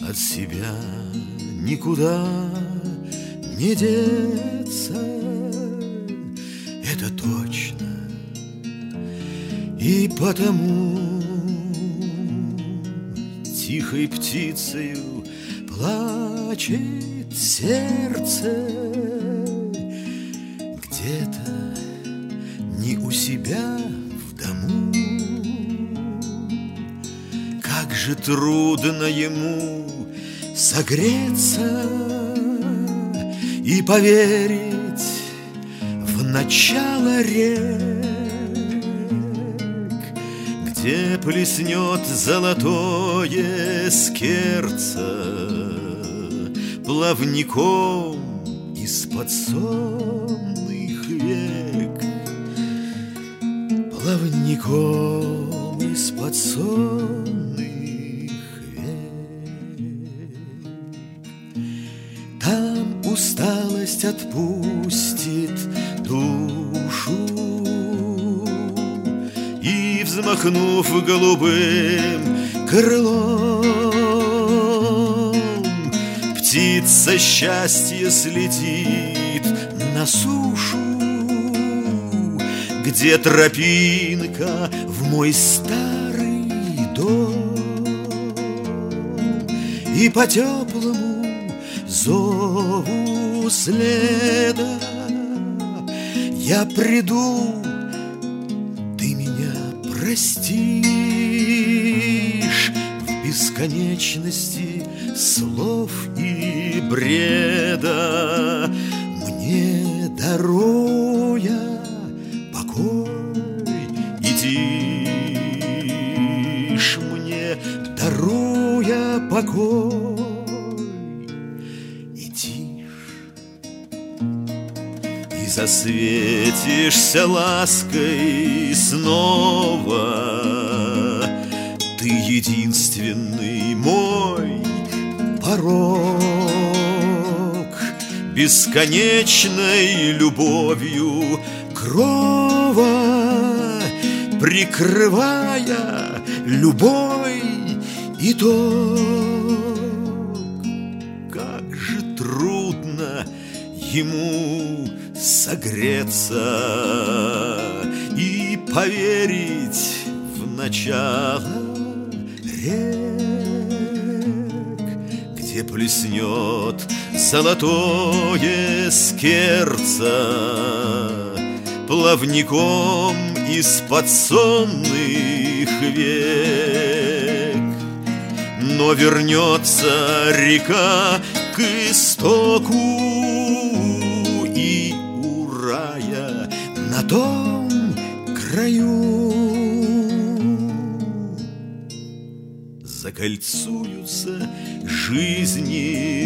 от себя никуда не деться, это точно. И потому тихой птицею плачет сердце где-то не у себя в дому. Как же трудно ему согреться и поверить в начало рек, где плеснет золотое скерце плавником из-под сонных век, плавником из-под сонных век. Там усталость отпустит душу, и, взмахнув голубым крылом, птица счастья слетит на сушу, где тропинка в мой старый дом. И по теплому зову следа я приду, ты меня простишь в бесконечности слов и бреда, мне даруя покой и тишь, мне даруя покой и тишь. И засветишься лаской снова, ты единственный мой порог, бесконечной любовью крова, прикрывая любой итог. Как же трудно ему согреться и поверить в начало рек, где плеснет золотое скерце плавником из-под сонных век. Но вернется река к истоку, и у рая на том краю закольцуются жизни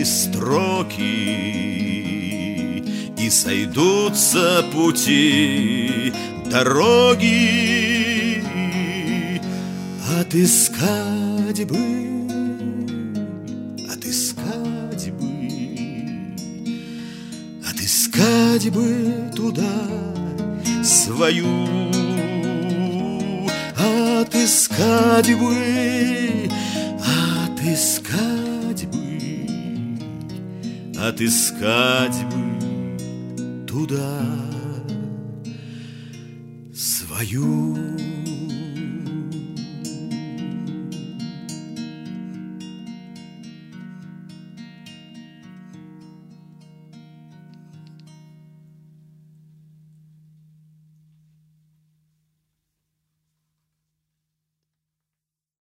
строки, и сойдутся пути дороги. Отыскать бы, отыскать бы, отыскать бы туда свою, отыскать бы, отыскать бы, отыскать бы туда свою.